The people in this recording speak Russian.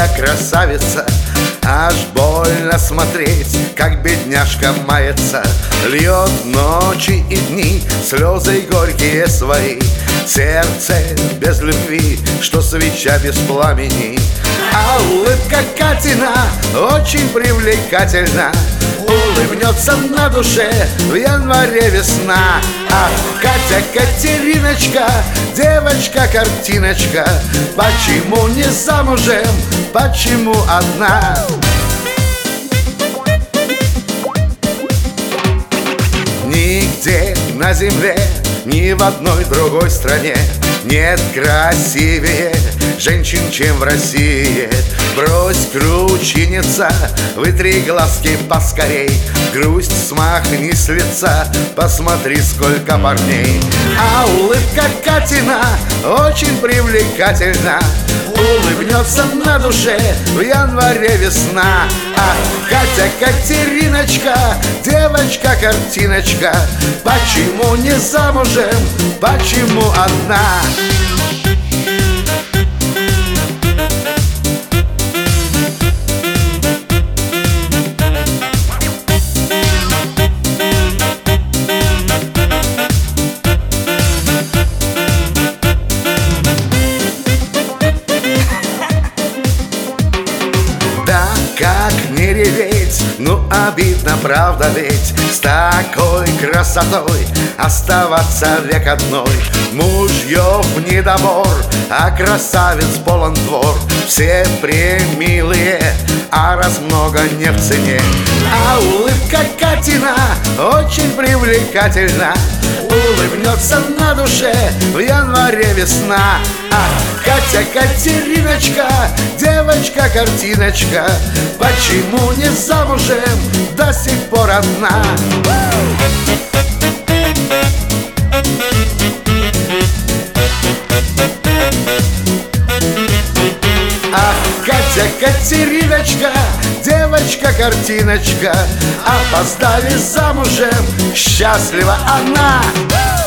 такая красавица, аж больно смотреть, как бедняжка мается. Льет ночи и дни слезы горькие свои. Сердце без любви, что свеча без пламени. А улыбка Катина очень привлекательна. Улыбнется на душе в январе весна. Ах, Катя, Катериночка, девочка-картиночка, почему не замужем, почему одна? Нигде на земле, ни в одной другой стране нет красивее женщин, чем в России. Брось кручиниться, вытри глазки поскорей, грусть смахни с лица, посмотри, сколько парней. А улыбка Катина очень привлекательна. Улыбнется на душе в январе весна. Ах, Катя, Катериночка, девочка-картиночка, почему не замужем, почему одна? Как не реветь, ну обидно, правда ведь, с такой красотой оставаться век одной. Мужьев недобор, а красавец полон двор. Все премилые, а раз много не в цене. А улыбка Катина очень привлекательна. Улыбнется на душе в январе весна. Ах, Катя, Катериночка, девочка-картиночка, почему не замужем, до сих пор одна? Ах, Катя, Катериночка, девочка-картиночка, опоздали замужем, счастлива она.